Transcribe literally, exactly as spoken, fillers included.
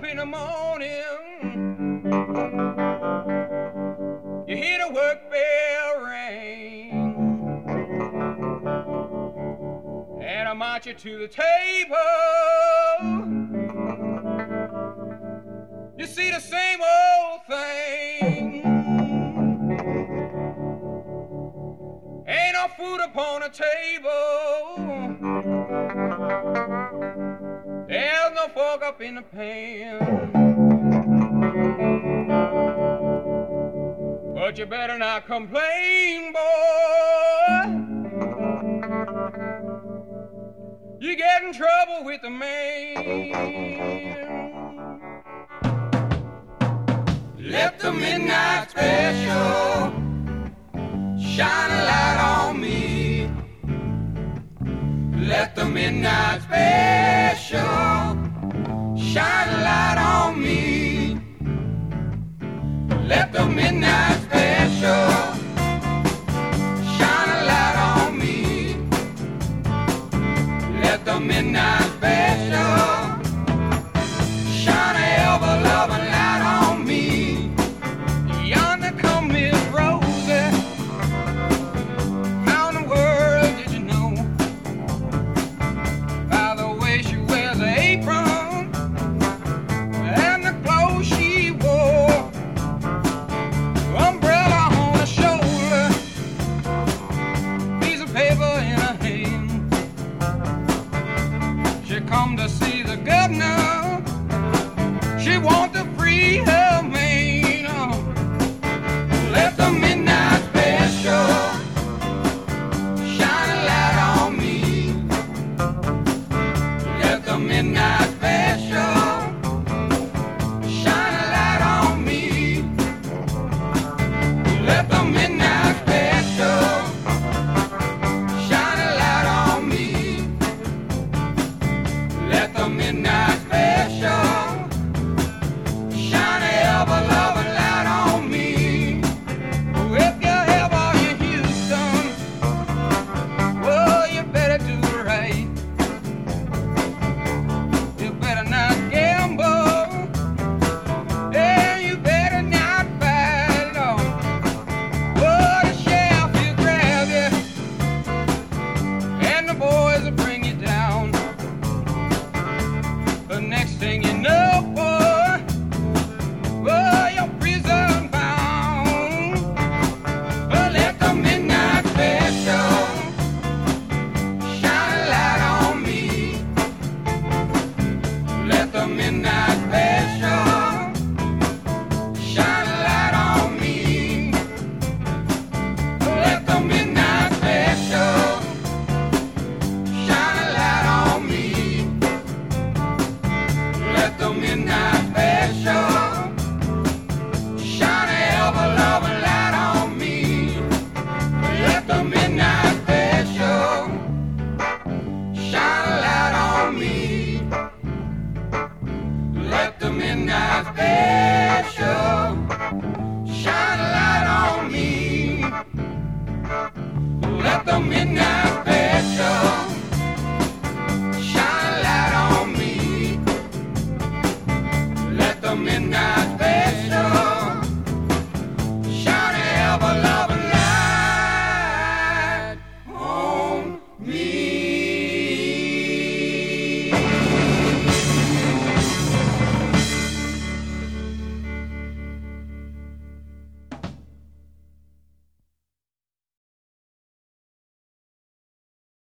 up in the morning, you hear the work bell ring, and I march you to the table. You see the same old thing. Ain't no food upon the table. There's no fork up in the pan. But you better not complain, boy. You get in trouble with the man. Let the midnight special shine a light on me. Let the midnight special shine a light on me. Let the midnight special shine a light on me. Let the midnight special